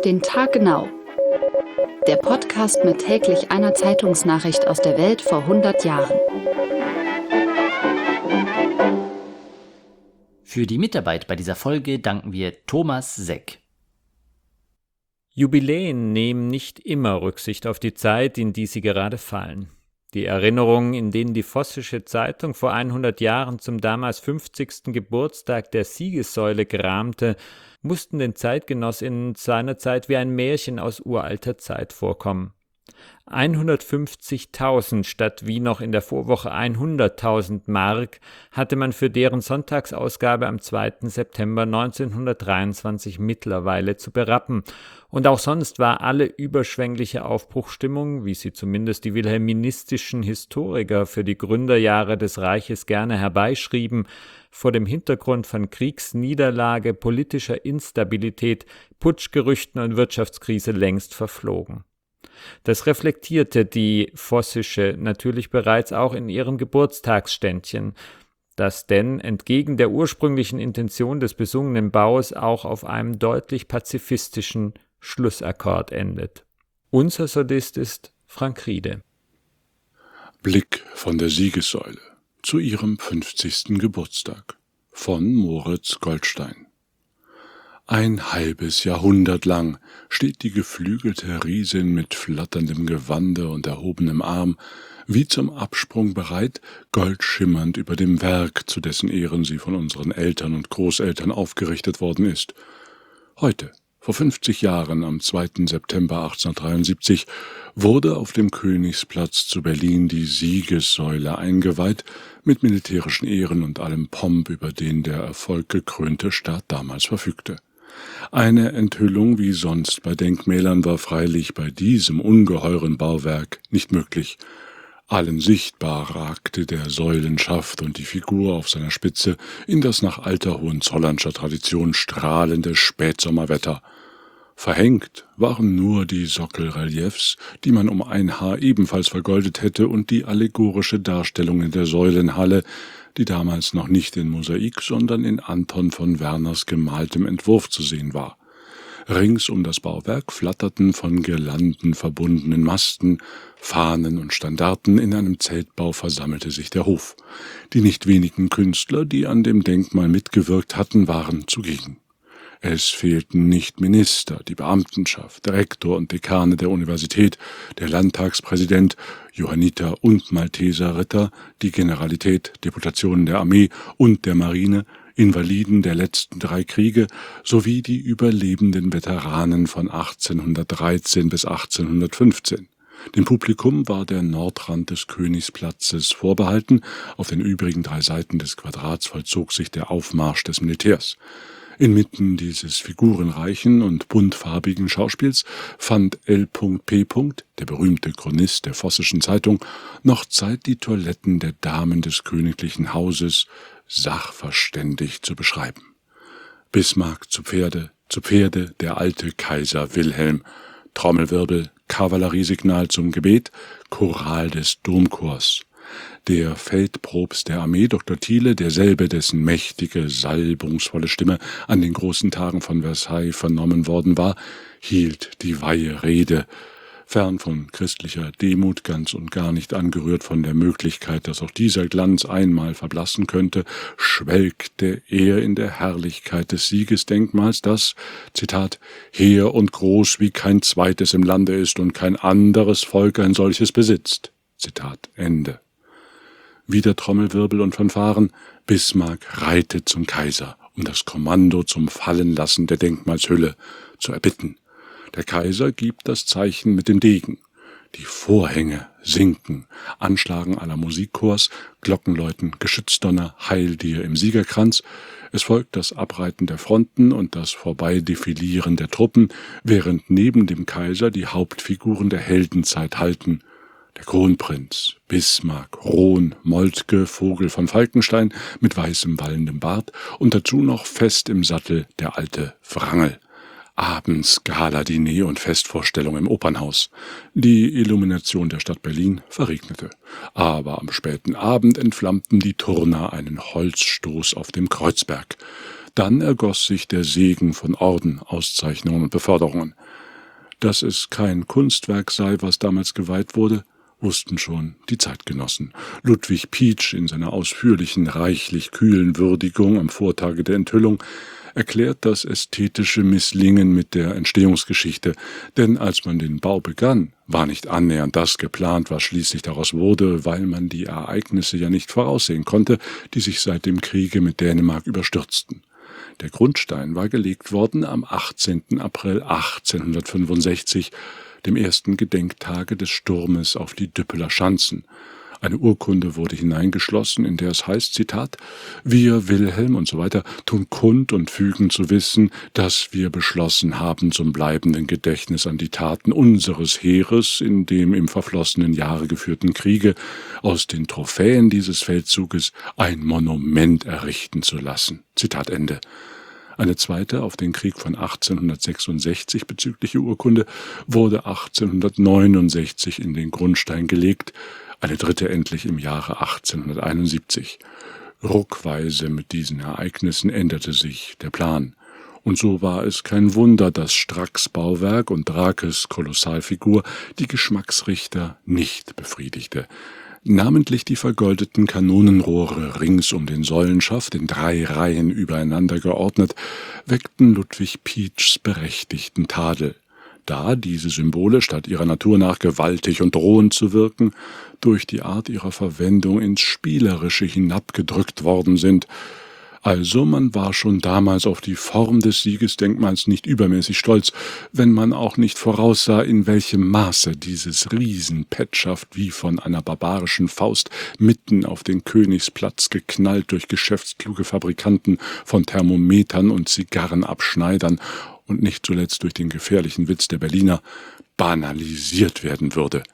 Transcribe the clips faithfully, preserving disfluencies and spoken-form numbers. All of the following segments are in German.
den Tag genau. Der Podcast mit täglich einer Zeitungsnachricht aus der Welt vor hundert Jahren. Für die Mitarbeit bei dieser Folge danken wir Thomas Seck. Jubiläen nehmen nicht immer Rücksicht auf die Zeit, in die sie gerade fallen. Die Erinnerungen, in denen die Vossische Zeitung vor hundert Jahren zum damals fünfzigsten Geburtstag der Siegessäule kramte, mussten den ZeitgenossInnen seinerzeit wie ein Märchen aus uralter Zeit vorkommen. hundertfünfzigtausend statt wie noch in der Vorwoche hunderttausend Mark hatte man für deren Sonntagsausgabe am zweiten September neunzehnhundertdreiundzwanzig mittlerweile zu berappen. Und auch sonst war alle überschwängliche Aufbruchstimmung, wie sie zumindest die wilhelministischen Historiker für die Gründerjahre des Reiches gerne herbeischrieben, vor dem Hintergrund von Kriegsniederlage, politischer Instabilität, Putschgerüchten und Wirtschaftskrise längst verflogen. Das reflektierte die Vossische natürlich bereits auch in ihrem Geburtstagsständchen, das denn entgegen der ursprünglichen Intention des besungenen Baues auch auf einem deutlich pazifistischen Schlussakkord endet. Unser Solist ist Frank Riede. Blick von der Siegessäule zu ihrem fünfzigsten Geburtstag von Moritz Goldstein. Ein halbes Jahrhundert lang steht die geflügelte Riesin mit flatterndem Gewande und erhobenem Arm, wie zum Absprung bereit, goldschimmernd über dem Werk, zu dessen Ehren sie von unseren Eltern und Großeltern aufgerichtet worden ist. Heute, vor fünfzig Jahren, am zweiten September achtzehnhundertdreiundsiebzig, wurde auf dem Königsplatz zu Berlin die Siegessäule eingeweiht, mit militärischen Ehren und allem Pomp, über den der erfolggekrönte Staat damals verfügte. Eine Enthüllung wie sonst bei Denkmälern war freilich bei diesem ungeheuren Bauwerk nicht möglich. Allen sichtbar ragte der Säulenschaft und die Figur auf seiner Spitze in das nach alter Hohenzollernscher Tradition strahlende Spätsommerwetter. Verhängt waren nur die Sockelreliefs, die man um ein Haar ebenfalls vergoldet hätte, und die allegorische Darstellung in der Säulenhalle, die damals noch nicht in Mosaik, sondern in Anton von Werners gemaltem Entwurf zu sehen war. Rings um das Bauwerk flatterten von Girlanden verbundenen Masten, Fahnen und Standarten, in einem Zeltbau versammelte sich der Hof. Die nicht wenigen Künstler, die an dem Denkmal mitgewirkt hatten, waren zugegen. Es fehlten nicht Minister, die Beamtenschaft, der Rektor und Dekane der Universität, der Landtagspräsident, Johanniter und Malteserritter, die Generalität, Deputationen der Armee und der Marine, Invaliden der letzten drei Kriege sowie die überlebenden Veteranen von achtzehnhundertdreizehn bis achtzehnhundertfünfzehn. Dem Publikum war der Nordrand des Königsplatzes vorbehalten, auf den übrigen drei Seiten des Quadrats vollzog sich der Aufmarsch des Militärs. Inmitten dieses figurenreichen und buntfarbigen Schauspiels fand L P , der berühmte Chronist der Vossischen Zeitung, noch Zeit, die Toiletten der Damen des königlichen Hauses sachverständig zu beschreiben. Bismarck zu Pferde, zu Pferde der alte Kaiser Wilhelm, Trommelwirbel, Kavalleriesignal zum Gebet, Choral des Domchors. Der Feldprobst der Armee, Doktor Thiele, derselbe, dessen mächtige, salbungsvolle Stimme an den großen Tagen von Versailles vernommen worden war, hielt die Weiherede, fern von christlicher Demut, ganz und gar nicht angerührt von der Möglichkeit, dass auch dieser Glanz einmal verblassen könnte, schwelgte er in der Herrlichkeit des Siegesdenkmals, das, Zitat, hehr und groß wie kein zweites im Lande ist und kein anderes Volk ein solches besitzt. Zitat Ende. Wieder Trommelwirbel und Fanfaren, Bismarck reitet zum Kaiser, um das Kommando zum Fallenlassen der Denkmalshülle zu erbitten. Der Kaiser gibt das Zeichen mit dem Degen. Die Vorhänge sinken, Anschlagen aller Musikchors, Glockenläuten, Geschützdonner, Heil dir im Siegerkranz. Es folgt das Abreiten der Fronten und das Vorbeidefilieren der Truppen, während neben dem Kaiser die Hauptfiguren der Heldenzeit halten. Der Kronprinz, Bismarck, Rohn, Moltke, Vogel von Falkenstein mit weißem wallendem Bart und dazu noch fest im Sattel der alte Wrangel. Abends Gala-Diner und Festvorstellung im Opernhaus. Die Illumination der Stadt Berlin verregnete, aber am späten Abend entflammten die Turner einen Holzstoß auf dem Kreuzberg. Dann ergoss sich der Segen von Orden, Auszeichnungen und Beförderungen. Dass es kein Kunstwerk sei, was damals geweiht wurde, wussten schon die Zeitgenossen. Ludwig Pietsch in seiner ausführlichen, reichlich kühlen Würdigung am Vortage der Enthüllung erklärt das ästhetische Misslingen mit der Entstehungsgeschichte, denn als man den Bau begann, war nicht annähernd das geplant, was schließlich daraus wurde, weil man die Ereignisse ja nicht voraussehen konnte, die sich seit dem Kriege mit Dänemark überstürzten. Der Grundstein war gelegt worden am achtzehnten April achtzehnhundertfünfundsechzig, dem ersten Gedenktage des Sturmes auf die Düppeler Schanzen. Eine Urkunde wurde hineingeschlossen, in der es heißt, Zitat, »Wir, Wilhelm« und so weiter, »tun kund und fügen zu wissen, dass wir beschlossen haben zum bleibenden Gedächtnis an die Taten unseres Heeres in dem im verflossenen Jahre geführten Kriege aus den Trophäen dieses Feldzuges ein Monument errichten zu lassen.« Zitat Ende. Eine zweite auf den Krieg von achtzehnhundertsechsundsechzig bezügliche Urkunde wurde achtzehnhundertneunundsechzig in den Grundstein gelegt, eine dritte endlich im Jahre achtzehnhunderteinundsiebzig. Ruckweise mit diesen Ereignissen änderte sich der Plan. Und so war es kein Wunder, dass Stracks Bauwerk und Drakes Kolossalfigur die Geschmacksrichter nicht befriedigte. Namentlich die vergoldeten Kanonenrohre rings um den Säulenschaft in drei Reihen übereinander geordnet, weckten Ludwig Pietschs berechtigten Tadel, da diese Symbole statt ihrer Natur nach gewaltig und drohend zu wirken, durch die Art ihrer Verwendung ins Spielerische hinabgedrückt worden sind. Also man war schon damals auf die Form des Siegesdenkmals nicht übermäßig stolz, wenn man auch nicht voraussah, in welchem Maße dieses Riesenpetschaft wie von einer barbarischen Faust mitten auf den Königsplatz geknallt durch geschäftskluge Fabrikanten von Thermometern und Zigarrenabschneidern und nicht zuletzt durch den gefährlichen Witz der Berliner banalisiert werden würde.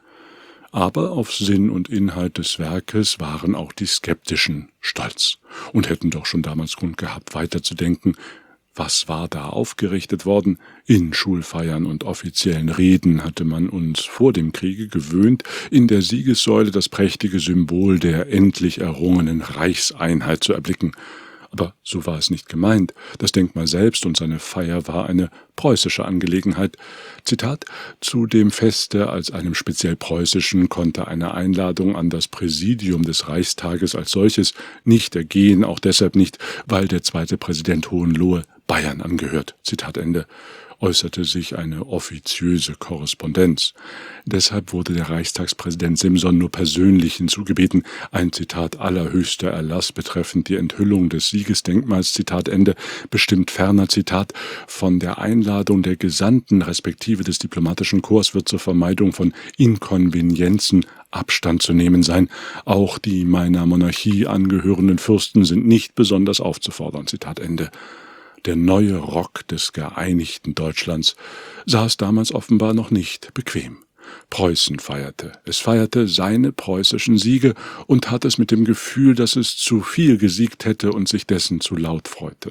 Aber auf Sinn und Inhalt des Werkes waren auch die Skeptischen stolz und hätten doch schon damals Grund gehabt, weiterzudenken. Was war da aufgerichtet worden? In Schulfeiern und offiziellen Reden hatte man uns vor dem Kriege gewöhnt, in der Siegessäule das prächtige Symbol der endlich errungenen Reichseinheit zu erblicken. Aber so war es nicht gemeint. Das Denkmal selbst und seine Feier war eine preußische Angelegenheit. Zitat, zu dem Feste als einem speziell preußischen konnte eine Einladung an das Präsidium des Reichstages als solches nicht ergehen, auch deshalb nicht, weil der zweite Präsident Hohenlohe Bayern angehört. Zitat Ende. Äußerte sich eine offiziöse Korrespondenz. Deshalb wurde der Reichstagspräsident Simson nur persönlich hinzugebeten, ein Zitat allerhöchster Erlass betreffend die Enthüllung des Siegesdenkmals, Zitat Ende, bestimmt ferner, Zitat, von der Einladung der Gesandten respektive des diplomatischen Korps wird zur Vermeidung von Inkonvenienzen Abstand zu nehmen sein. Auch die meiner Monarchie angehörenden Fürsten sind nicht besonders aufzufordern, Zitat Ende. Der neue Rock des geeinigten Deutschlands saß damals offenbar noch nicht bequem. Preußen feierte. Es feierte seine preußischen Siege und hat es mit dem Gefühl, dass es zu viel gesiegt hätte und sich dessen zu laut freute.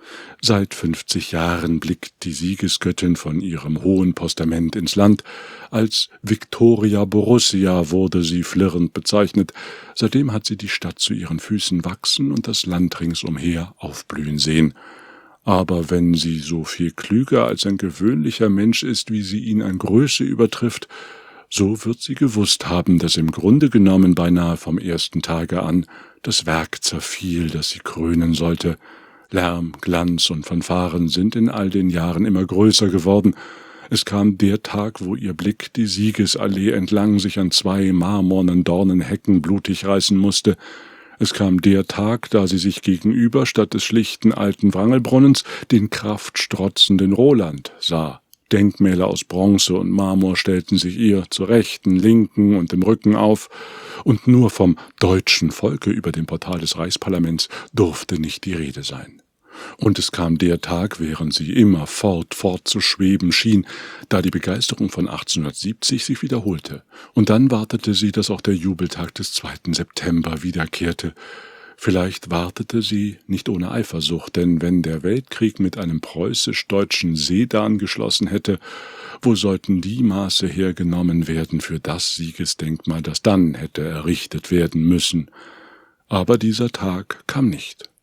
Seit fünfzig Jahren blickt die Siegesgöttin von ihrem hohen Postament ins Land. Als Victoria Borussia wurde sie flirrend bezeichnet. Seitdem hat sie die Stadt zu ihren Füßen wachsen und das Land ringsumher aufblühen sehen. Aber wenn sie so viel klüger als ein gewöhnlicher Mensch ist, wie sie ihn an Größe übertrifft, so wird sie gewusst haben, dass im Grunde genommen beinahe vom ersten Tage an das Werk zerfiel, das sie krönen sollte. Lärm, Glanz und Fanfaren sind in all den Jahren immer größer geworden. Es kam der Tag, wo ihr Blick die Siegesallee entlang sich an zwei marmornen Dornenhecken blutig reißen musste. Es kam der Tag, da sie sich gegenüber statt des schlichten alten Wrangelbrunnens den kraftstrotzenden Roland sah. Denkmäler aus Bronze und Marmor stellten sich ihr zur rechten, linken und im Rücken auf, und nur vom deutschen Volke über dem Portal des Reichsparlaments durfte nicht die Rede sein. Und es kam der Tag, während sie immer fort, fortzuschweben schien, da die Begeisterung von achtzehnhundertsiebzig sich wiederholte. Und dann wartete sie, dass auch der Jubeltag des zweiten September wiederkehrte. Vielleicht wartete sie nicht ohne Eifersucht, denn wenn der Weltkrieg mit einem preußisch-deutschen Sedan geschlossen hätte, wo sollten die Maße hergenommen werden für das Siegesdenkmal, das dann hätte errichtet werden müssen? Aber dieser Tag kam nicht.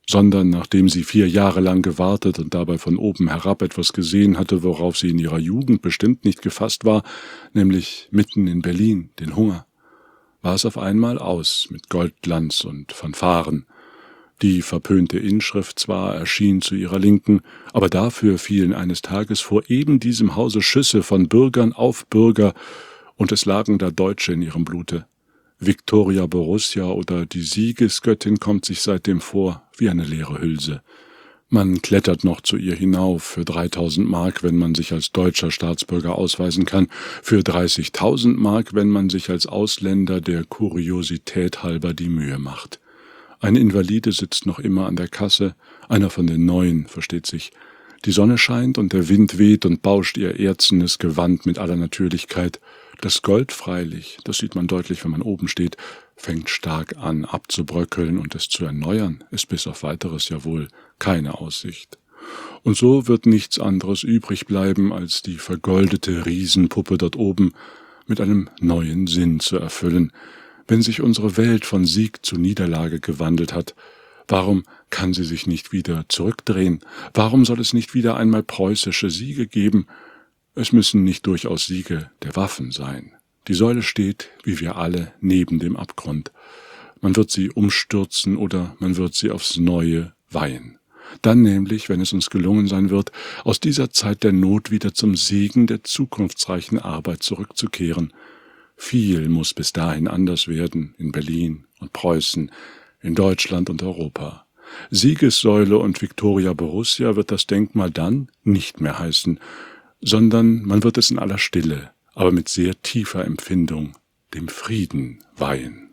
sondern nachdem sie vier Jahre lang gewartet und dabei von oben herab etwas gesehen hatte, worauf sie in ihrer Jugend bestimmt nicht gefasst war, nämlich mitten in Berlin, den Hunger, war es auf einmal aus mit Goldglanz und Fanfaren. Die verpönte Inschrift zwar erschien zu ihrer Linken, aber dafür fielen eines Tages vor eben diesem Hause Schüsse von Bürgern auf Bürger, und es lagen da Deutsche in ihrem Blute. Victoria Borussia oder die Siegesgöttin kommt sich seitdem vor wie eine leere Hülse. Man klettert noch zu ihr hinauf für dreitausend Mark, wenn man sich als deutscher Staatsbürger ausweisen kann, für dreißigtausend Mark, wenn man sich als Ausländer der Kuriosität halber die Mühe macht. Ein Invalide sitzt noch immer an der Kasse, einer von den Neuen, versteht sich. Die Sonne scheint und der Wind weht und bauscht ihr erzenes Gewand mit aller Natürlichkeit. Das Gold freilich, das sieht man deutlich, wenn man oben steht, fängt stark an abzubröckeln, und es zu erneuern ist bis auf Weiteres ja wohl keine Aussicht. Und so wird nichts anderes übrig bleiben, als die vergoldete Riesenpuppe dort oben mit einem neuen Sinn zu erfüllen. Wenn sich unsere Welt von Sieg zu Niederlage gewandelt hat, warum kann sie sich nicht wieder zurückdrehen? Warum soll es nicht wieder einmal preußische Siege geben? Es müssen nicht durchaus Siege der Waffen sein. Die Säule steht, wie wir alle, neben dem Abgrund. Man wird sie umstürzen oder man wird sie aufs Neue weihen. Dann nämlich, wenn es uns gelungen sein wird, aus dieser Zeit der Not wieder zum Segen der zukunftsreichen Arbeit zurückzukehren. Viel muss bis dahin anders werden in Berlin und Preußen, in Deutschland und Europa. Siegessäule und Victoria Borussia wird das Denkmal dann nicht mehr heißen, sondern man wird es in aller Stille, aber mit sehr tiefer Empfindung, dem Frieden weihen.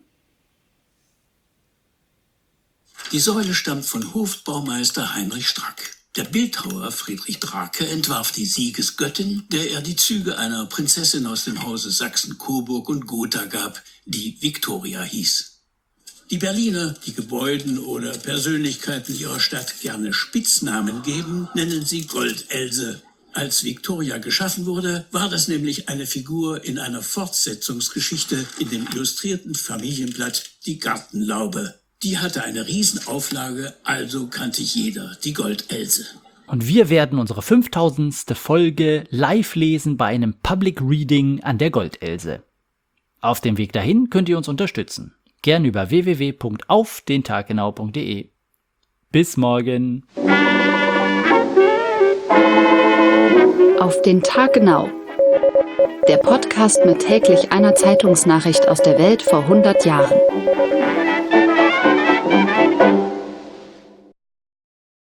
Die Säule stammt von Hofbaumeister Heinrich Strack. Der Bildhauer Friedrich Drake entwarf die Siegesgöttin, der er die Züge einer Prinzessin aus dem Hause Sachsen, Coburg und Gotha gab, die Victoria hieß. Die Berliner, die Gebäuden oder Persönlichkeiten ihrer Stadt gerne Spitznamen geben, nennen sie Goldelse. Als Victoria geschaffen wurde, war das nämlich eine Figur in einer Fortsetzungsgeschichte in dem illustrierten Familienblatt Die Gartenlaube. Die hatte eine Riesenauflage, also kannte jeder die Goldelse. Und wir werden unsere fünftausendste Folge live lesen bei einem Public Reading an der Goldelse. Auf dem Weg dahin könnt ihr uns unterstützen. Gern über w w w punkt auf den tag genau punkt d e. Bis morgen. Auf den Tag genau. Der Podcast mit täglich einer Zeitungsnachricht aus der Welt vor hundert Jahren.